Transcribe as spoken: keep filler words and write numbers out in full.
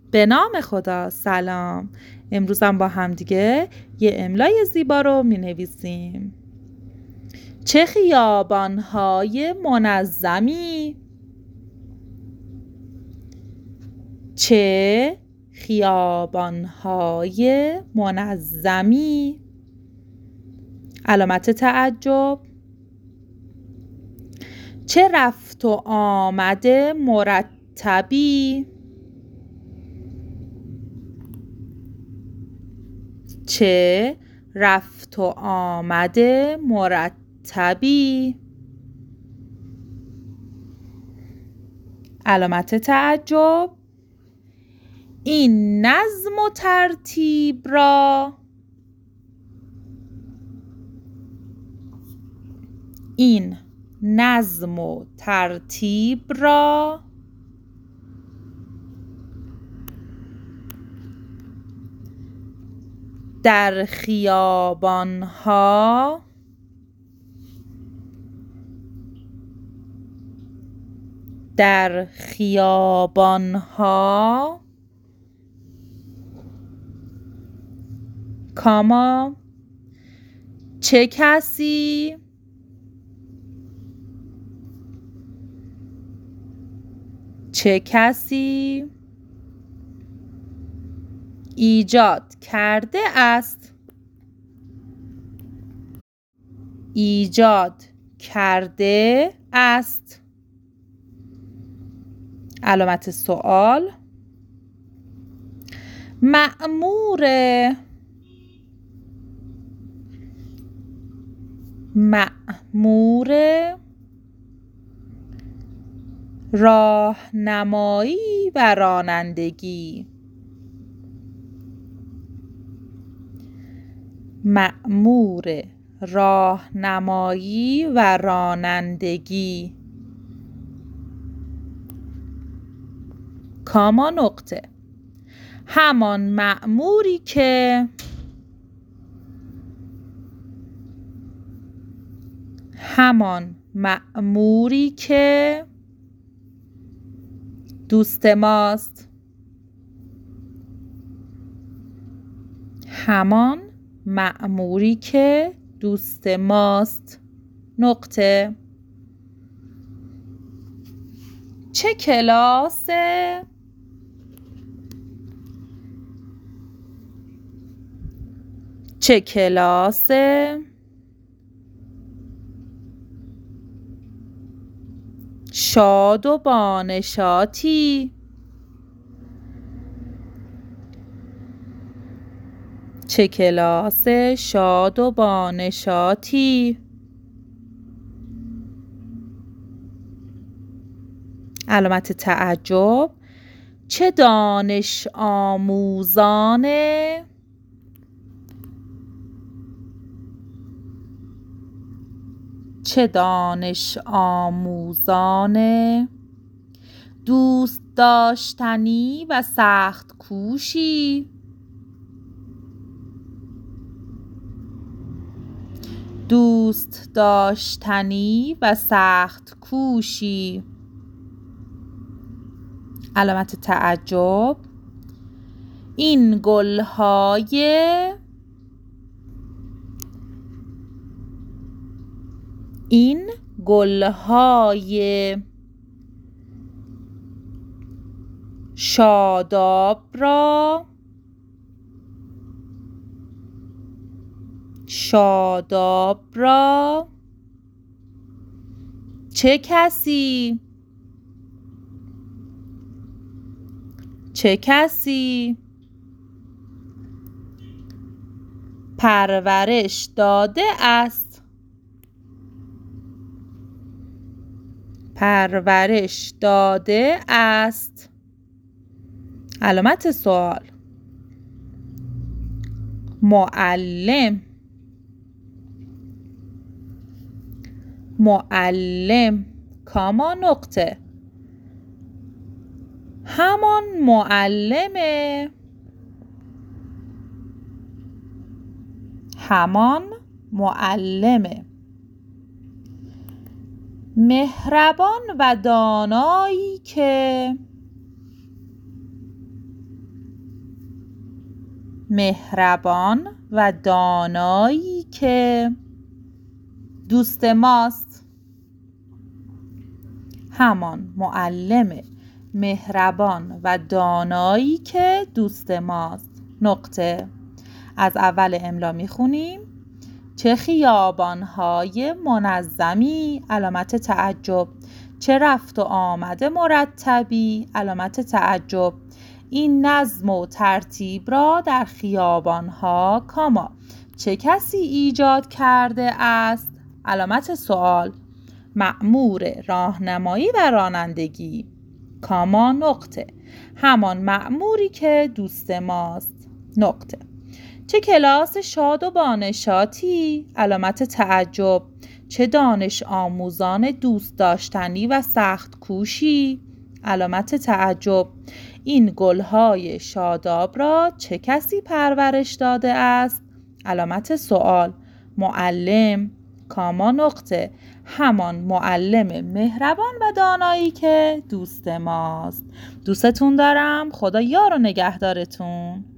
به نام خدا. سلام. امروز هم با هم دیگه یه املای زیبا رو می نویسیم. چه خیابان‌های منظمی، چه خیابان‌های منظمی. علامت تعجب. چه رفت و آمد مرتبی، چه رفت و آمد مرتبی. علامت تعجب. این نظم و ترتیب را، این نظم و ترتیب را در خیابان‌ها در خیابان‌ها کاما چه کسی چه کسی ایجاد کرده است ایجاد کرده است. علامت سوال. مأمور مأمور راهنمایی و رانندگی، مأمور راهنمایی و رانندگی. کاما نقطه. همان مأموری که همان مأموری که دوست ماست، همان مأموری که دوست ماست. نقطه. چه کلاس چه کلاس شاد و بانشاطی، چه کلاس شاد و بانشاطی. علامت تعجب. چه دانش آموزان چه دانش آموزان دوست داشتنی و سخت کوشی، دوست داشتنی و سخت کوشی. علامت تعجب. این گلهای این گلهای شاداب را شاداب را چه کسی چه کسی پرورش داده است پرورش داده است. علامت سوال. معلم معلم کاما نقطه. همان معلمه همان معلمه مهربان و دانایی که مهربان و دانایی که دوست ماست. همان معلم مهربان و دانایی که دوست ماست. نقطه. از اول املا میخونیم. چه خیابان‌های منظمی، علامت تعجب. چه رفت و آمد مرتبی، علامت تعجب. این نظم و ترتیب را در خیابان‌ها کاما چه کسی ایجاد کرده است، علامت سوال. مأمور راهنمایی و رانندگی. کاما نقطه. همان مأموری که دوست ماست. نقطه. چه کلاس شاد و بانشاطی، علامت تعجب. چه دانش آموزان دوست داشتنی و سخت کوشی، علامت تعجب. این گلهای شاداب را چه کسی پرورش داده است، علامت سوال. معلم. کاما نقطه. همان معلم مهربان و دانایی که دوست ماست. دوستتون دارم. خدا یار و نگهدارتون.